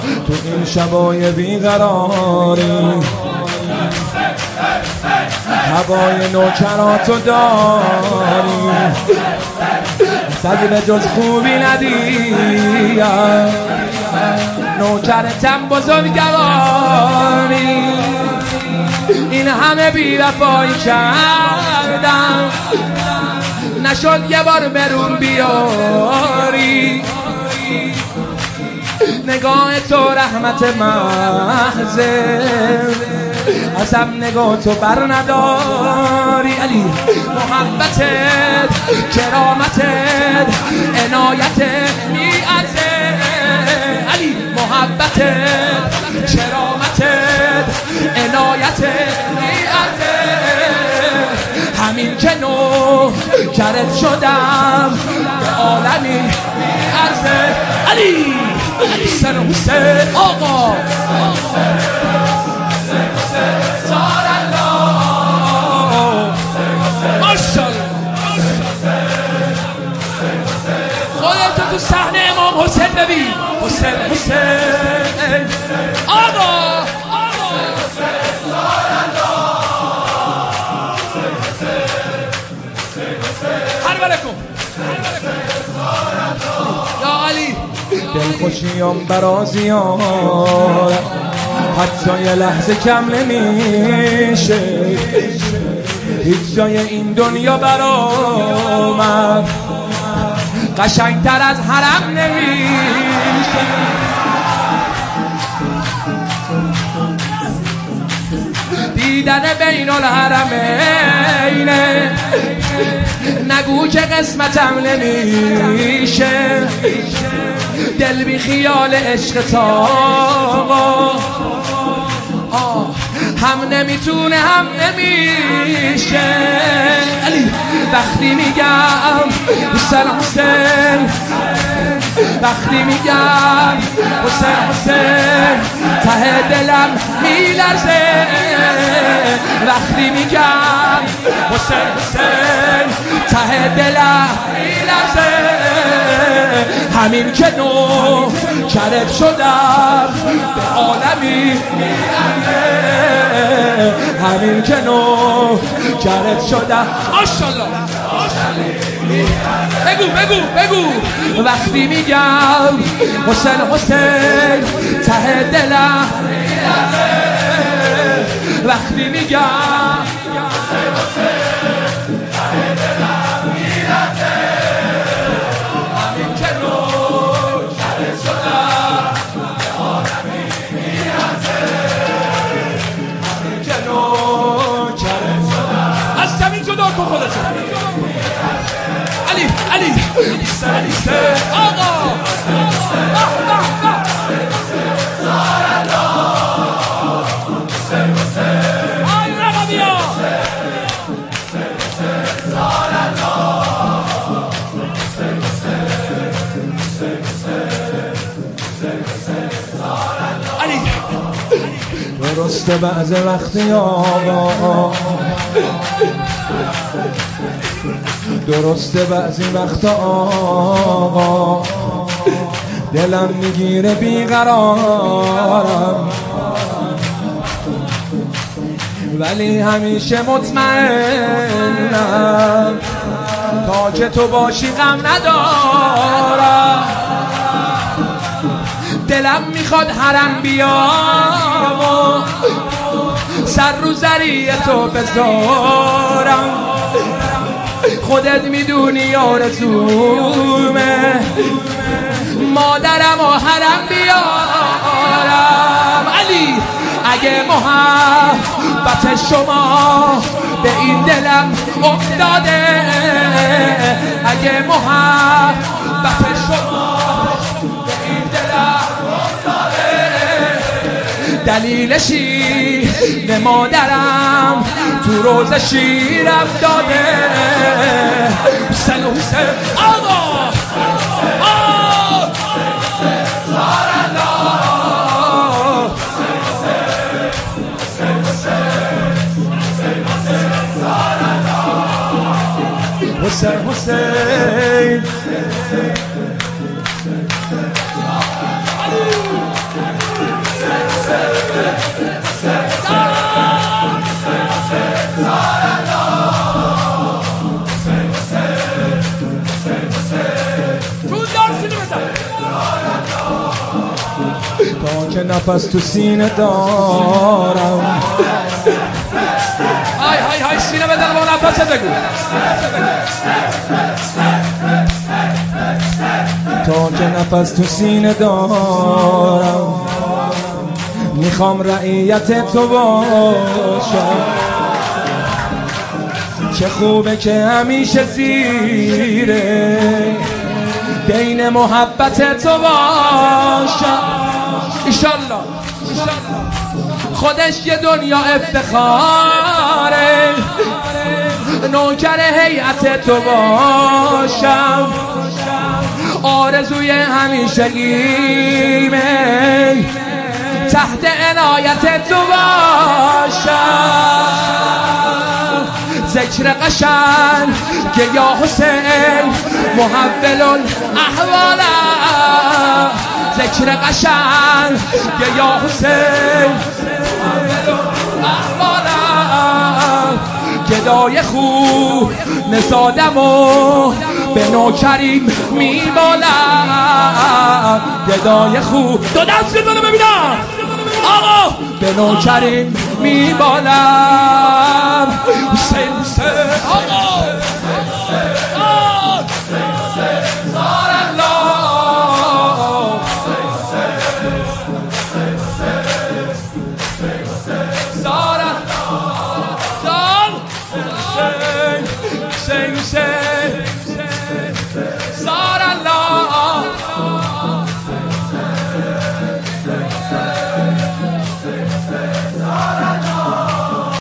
تو این شبای بیقراری هوای نوکراتو داری سزی به جز خوبی ندیم نوکرتم بزرگواری این همه بی‌وفایی کردم نشد یه بار برون بیاری نگاه تو رحمت محضه ازم نگاه تو بر نداری علی محبتت کرامتت عنایتت میعزه علی محبتت کرامتت عنایتت میعزه همین که نوکرت شدم به عالمی میعزه علی حسین حسین آقا خودتو تو صحنه امام حسین ببین حسین حسین آقا هر بلکم یا علی دلخوشیام برازیان حتی یه لحظه کم نمیشه هیچ جای این دنیا برام قشنگتر از حرم نمیشه دیدن بین الحرمینه نگو که قسمتم نمیشه دل بی خیال عشق تا هم نمیتونه هم نمیشه علی وقتی میگم حسین حسین وقتی میگم حسین حسین ته دلم میلرزه وقتی میگم حسین حسین ته دلم میلرزه همین که نوکرت شدم به عالمی میلرزه همین که نوکرت شدم ماشاءالله بگو بگو بگو وقتی میگم حسین حسین ته دلم وقتی میگم حسین حسین ته دلم میلرزه همین که نوکرت شدم به عالمی میلرزه همین که نوکرت شدم از زمین جدا کن خودتو علی علی سر آقا آی رقبیا علی درسته بعض وقتی آقا درسته بعضی وقتا آقا دلم میگیره بیقرارم ولی همیشه مطمئنم تا که تو باشی غم ندارم دلم میخواد حرم بیام و سر رو زریه تو بذارم خودت میدونی آرزومه مادرم و حرم بیارم علی اگه محبت شما به این دلم افتاده اگه محبت شما به این دلم افتاده دلیلشی به مادرم تو روز شیرم داده حسین حسین آقا حسین حسین تا که نفس تو سینه دارم. های های های سینه بدن با نفست بگو. تا که نفس تو سینه دارم میخوام رعیت تو باشم. چه خوبه که همیشه زیره دین محبت تو باشم. ایشالله خودش یه دنیا افتخاره نوکر هیئت تو باشم. آرزوی همیشگیمه تحت عنایت تو باشم. ذکر قشنگ که یا حسین محول الاحوالم. ذکر قشنگ که یا حسین محول الاحوالم. گدای خوب نزادم و به نوکریم میبالم. گدای خوب دو دست رو ببینم آقا به نوکریم میبالم. حسین حسین آقا